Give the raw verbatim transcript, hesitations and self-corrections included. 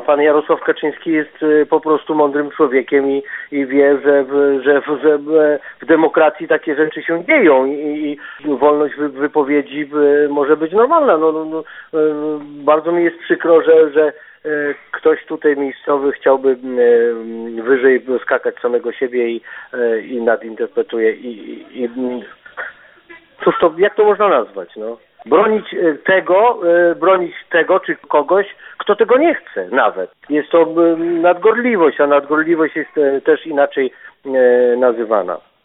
pan Jarosław Kaczyński jest po prostu mądrym człowiekiem i, i wie, że w, że, w, że w demokracji takie rzeczy się dzieją i, i wolność wy, wypowiedzi może być normalna. No, no, no, bardzo mi jest przykro, że, że ktoś tutaj miejscowy chciałby wyżej skakać samego siebie i, i nadinterpretuje i, i, i cóż to, jak to można nazwać, no? Bronić tego, bronić tego czy kogoś, kto tego nie chce nawet. Jest to nadgorliwość, a nadgorliwość jest też inaczej nazywana.